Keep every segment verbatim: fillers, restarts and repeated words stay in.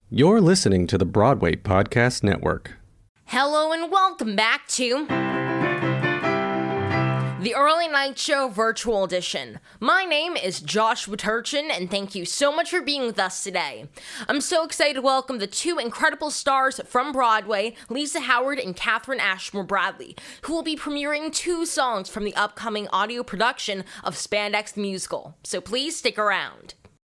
You're listening to the Broadway Podcast Network. Hello and welcome back to the Early Night Show Virtual Edition. My name is Joshua Turchin, and thank you so much for being with us today. I'm so excited to welcome the two incredible stars from Broadway, Lisa Howard and Katherine Ashmore Bradley, who will be premiering two songs from the upcoming audio production of Spandex the Musical. So please stick around.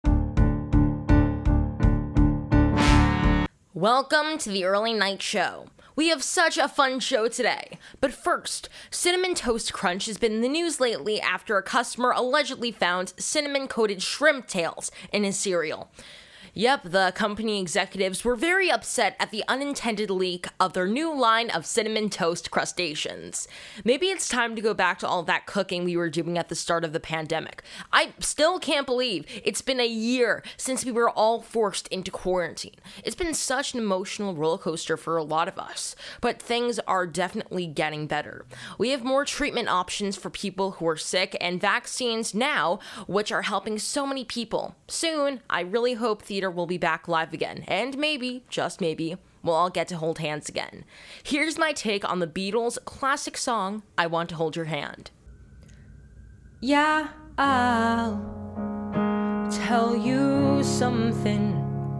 Welcome to the Early Night Show. We have such a fun show today. But first, Cinnamon Toast Crunch has been in the news lately after a customer allegedly found cinnamon-coated shrimp tails in his cereal. Yep, the company executives were very upset at the unintended leak of their new line of cinnamon toast crustaceans. Maybe it's time to go back to all that cooking we were doing at the start of the pandemic. I still can't believe it's been a year since we were all forced into quarantine. It's been such an emotional roller coaster for a lot of us, but things are definitely getting better. We have more treatment options for people who are sick and vaccines now, which are helping so many people. Soon, I really hope theater will be back live again, and maybe, just maybe, we'll all get to hold hands again. Here's my take on the Beatles' classic song, I Want to Hold Your Hand. Yeah, I'll tell you something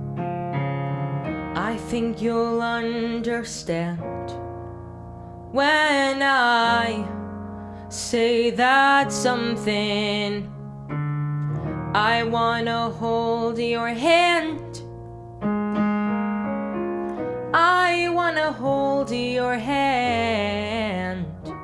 I think you'll understand when I say that something. I wanna hold your hand. I wanna hold your hand.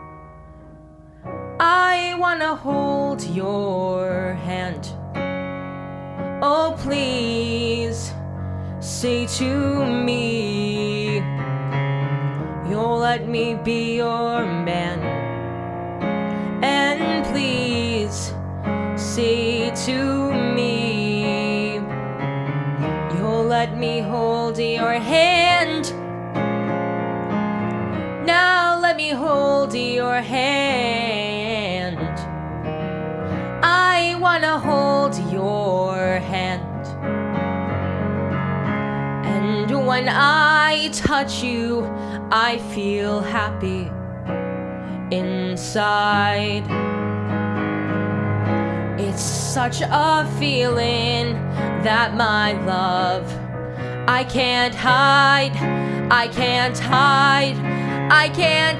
I wanna hold your hand. Oh, please say to me you'll let me be your man. And please say to me you'll let me hold your hand. Now let me hold your hand. I wanna hold your hand. And when I touch you, I feel happy inside. It's such a feeling that my love I can't hide, I can't hide, I can't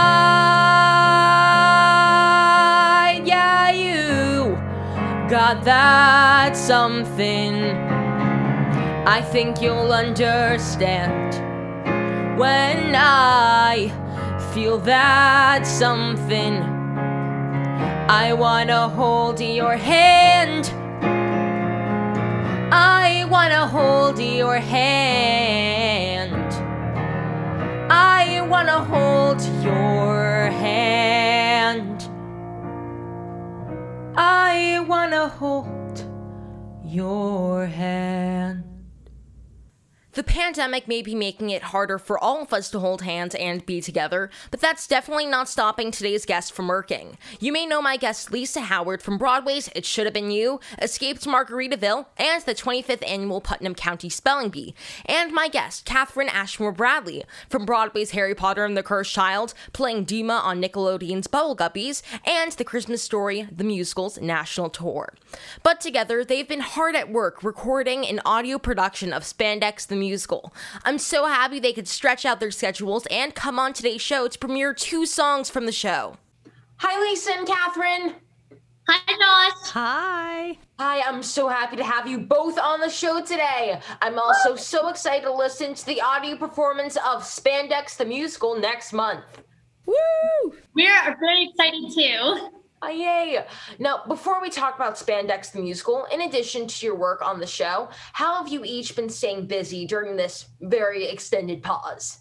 hide. Yeah, you got that something I think you'll understand when I feel that something. I wanna hold your hand. I wanna hold your hand. I wanna hold your hand. I wanna hold your hand. The pandemic may be making it harder for all of us to hold hands and be together, but that's definitely not stopping today's guest from working. You may know my guest Lisa Howard from Broadway's It Should Have Been You, Escaped Margaritaville, and the twenty-fifth Annual Putnam County Spelling Bee, and my guest Katherine Ashmore Bradley from Broadway's Harry Potter and the Cursed Child, playing Dima on Nickelodeon's Bubble Guppies, and The Christmas Story, the musical's national tour. But together, they've been hard at work recording an audio production of Spandex the Musical. I'm so happy they could stretch out their schedules and come on today's show to premiere two songs from the show. Hi, Lisa and Katherine. Hi, Josh. Hi. Hi, I'm so happy to have you both on the show today. I'm also so excited to listen to the audio performance of Spandex the Musical next month. Woo! We're very excited too. Oh, yay. Now, before we talk about Spandex the Musical, in addition to your work on the show, how have you each been staying busy during this very extended pause?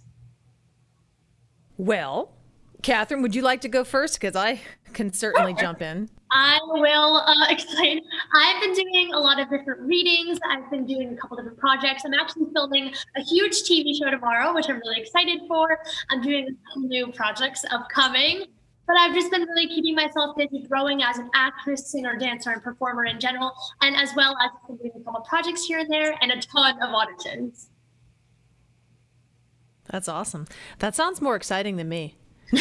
Well, Katherine, would you like to go first? Because I can certainly jump in. I will uh, explain. I've been doing a lot of different readings. I've been doing a couple different projects. I'm actually filming a huge T V show tomorrow, which I'm really excited for. I'm doing some new projects upcoming. But I've just been really keeping myself busy growing as an actress, singer, dancer, and performer in general, and as well as doing a couple projects here and there and a ton of auditions. That's awesome. That sounds more exciting than me.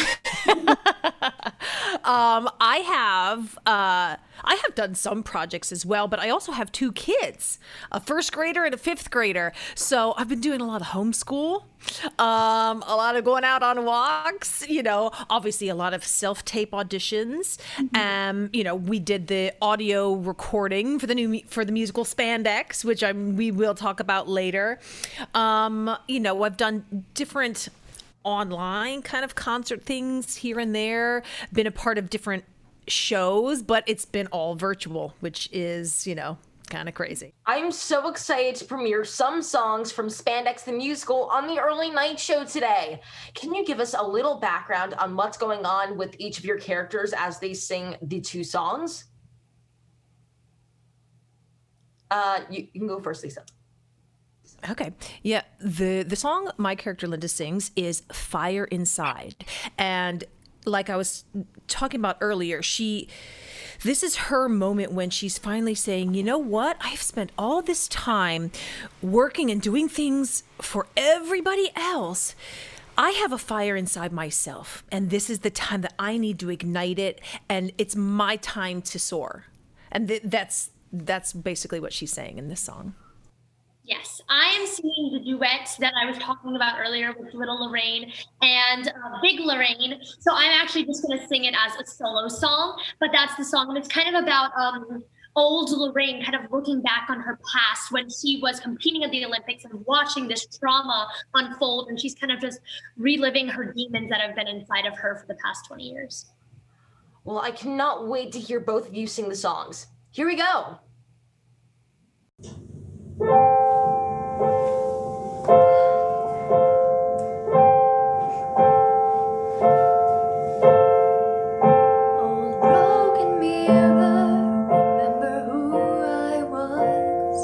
um, I have uh, I have done some projects as well, but I also have two kids, a first grader and a fifth grader. So I've been doing a lot of homeschool, um, a lot of going out on walks. You know, obviously a lot of self-tape auditions. Mm-hmm. Um, you know, we did the audio recording for the new for the musical Spandex, which I'm we will talk about later. Um, you know, I've done different online kind of concert things here and there, been a part of different shows, but it's been all virtual, which is, you know, kind of crazy. I'm so excited to premiere some songs from Spandex the Musical on the early night show today. Can you give us a little background on what's going on with each of your characters as they sing the two songs? Uh, you, you can go first, Lisa. Okay. Yeah. The the song my character Linda sings is Fire Inside. And like I was talking about earlier, she this is her moment when she's finally saying, you know what? I've spent all this time working and doing things for everybody else. I have a fire inside myself, and this is the time that I need to ignite it, and it's my time to soar. And th- that's that's basically what she's saying in this song. Yes, I am singing the duet that I was talking about earlier with Little Lorraine and uh, Big Lorraine. So I'm actually just going to sing it as a solo song, but that's the song. And it's kind of about um, old Lorraine kind of looking back on her past when she was competing at the Olympics and watching this trauma unfold. And she's kind of just reliving her demons that have been inside of her for the past twenty years. Well, I cannot wait to hear both of you sing the songs. Here we go. Old broken mirror, remember who I was.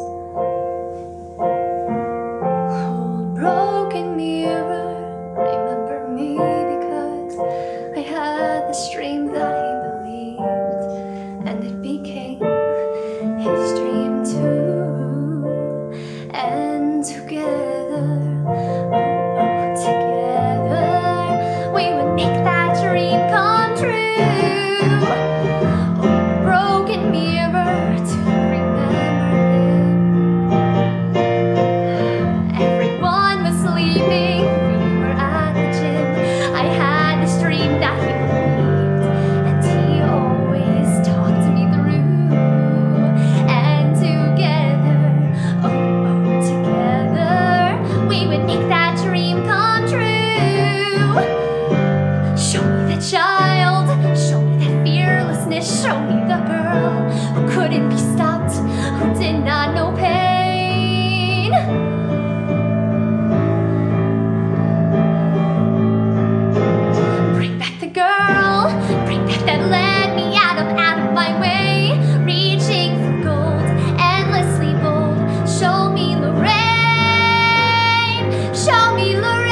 Old broken mirror, remember me, because I had this dream that he believed, and it became his dream too. And together, oh, together, we would make that dream come true. Oh, broken mirror to remember him. Everyone was sleeping, we were at the gym. I had this dream that he believed, and he always talked to me through. And together, oh, together, we would make that dream come true. Show me the child, show me that fearlessness, show me the girl who couldn't be stopped, who did not know pain. Bring back the girl, bring back that led me out of, out of my way, reaching for gold, endlessly bold. Show me Lorraine, show me Lorraine.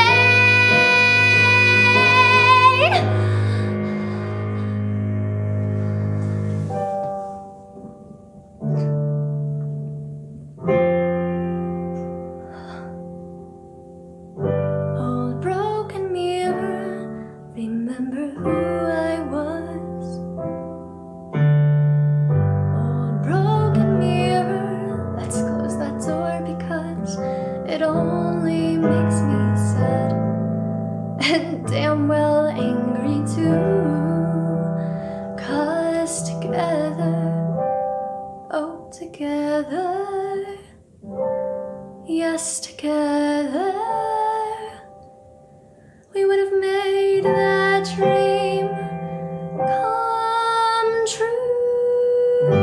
Old broken mirror, remember who I was. Old broken mirror, let's close that door because it only makes me sad and damn well angry too. 'Cause together, oh together, yes together, we would have made that dream come true.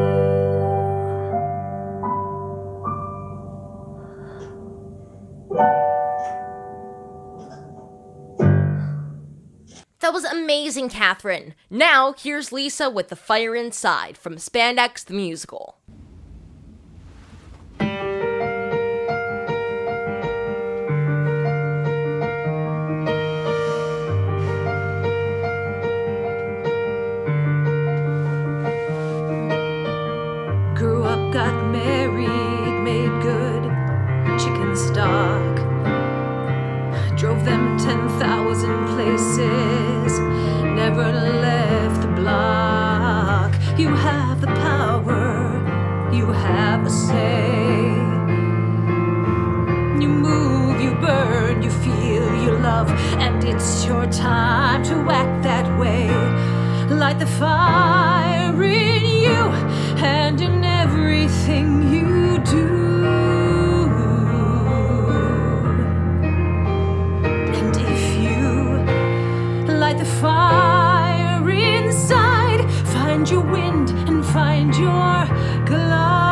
That was amazing, Catherine. Now, here's Lisa with The Fire Inside from Spandex the Musical. Grew up, got married, made good chicken stock. them ten thousand places, never left the block. You have the power, you have a say. You move, you burn, you feel, you love, and it's your time to act that way. Light the fire in you and in everything you do. And if you light the fire inside, find your wind and find your glide.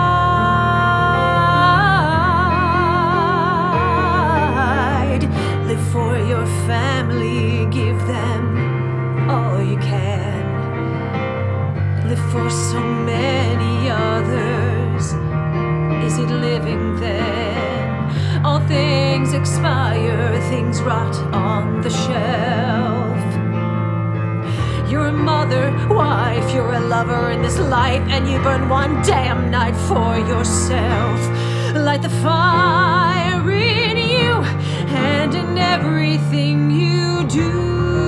Live for your family, give them all you can. Live for so many others. Is it living then? All things expire, things rot on the shelf. You're a mother, wife, you're a lover in this life, and you burn one damn night for yourself. Light the fire in you and in everything you do.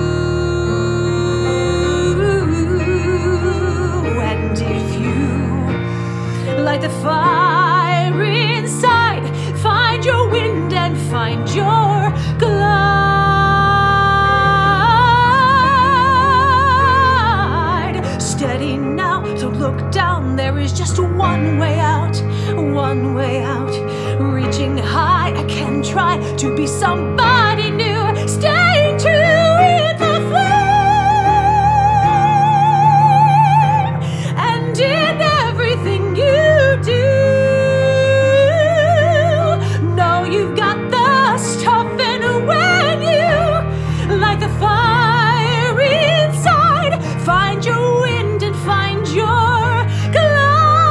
And if you light the fire inside, find your wind and find your glide. Steady now, don't look down, there is just one way out, one way out. Reaching high, I can try to be somebody new, staying true in the flame, and in everything you do. Know you've got the stuff, and when you light the fire inside, find your wind and find your glide.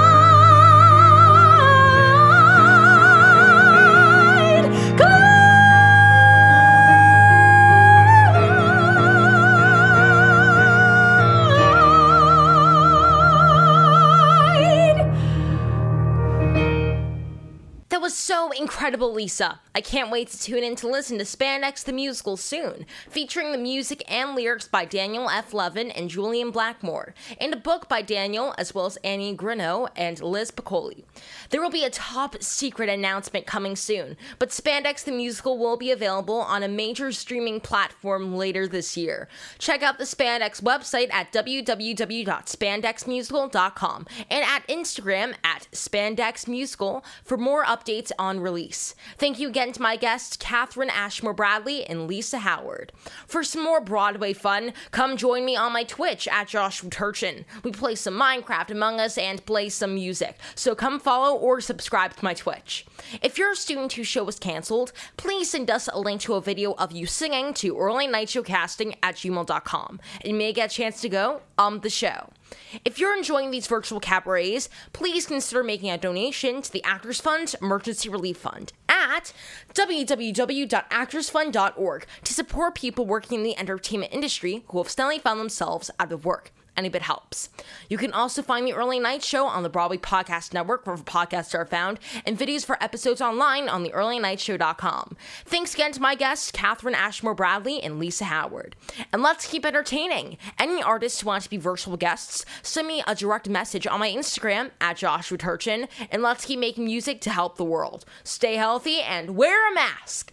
That was so incredible, Lisa. I can't wait to tune in to listen to Spandex the Musical soon, featuring the music and lyrics by Daniel F. Levin and Julian Blackmore, and a book by Daniel, as well as Annie Grino and Liz Piccoli. There will be a top secret announcement coming soon, but Spandex the Musical will be available on a major streaming platform later this year. Check out the Spandex website at w w w dot spandex musical dot com and at Instagram at Spandex Musical for more updates on release. Thank you again to my guests, Catherine Ashmore Bradley and Lisa Howard. For some more Broadway fun, come join me on my Twitch at Joshua Turchin. We play some Minecraft, Among Us, and play some music, so come follow or subscribe to my Twitch. If you're a student whose show was canceled, please send us a link to a video of you singing to early night show casting at gmail dot com, and you may get a chance to go on the show. If you're enjoying these virtual cabarets, please consider making a donation to the Actors Fund Emergency Relief Fund at w w w dot actors fund dot org to support people working in the entertainment industry who have suddenly found themselves out of work. Any bit helps. You can also find the Early Night Show on the Broadway Podcast Network, wherever podcasts are found, and videos for episodes online on the early night show dot com. Thanks again to my guests, Catherine Ashmore Bradley and Lisa Howard. And let's keep entertaining. Any artists who want to be virtual guests, send me a direct message on my Instagram at Joshua Turchin, and let's keep making music to help the world. Stay healthy and wear a mask.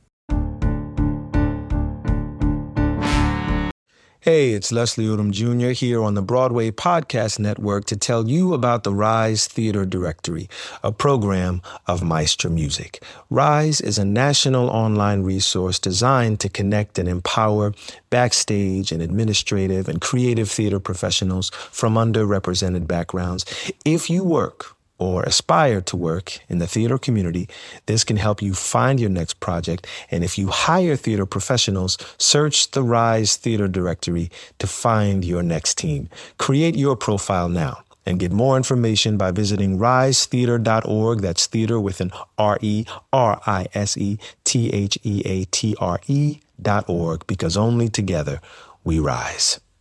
Hey, it's Leslie Odom Junior here on the Broadway Podcast Network to tell you about the Rise Theater Directory, a program of Maestro Music. Rise is a national online resource designed to connect and empower backstage and administrative and creative theater professionals from underrepresented backgrounds. If you work or aspire to work in the theater community, this can help you find your next project. And if you hire theater professionals, search the Rise Theater Directory to find your next team. Create your profile now and get more information by visiting rise theater dot org. That's theater with an R E R I S E T H E A T R E dot org, because only together we rise.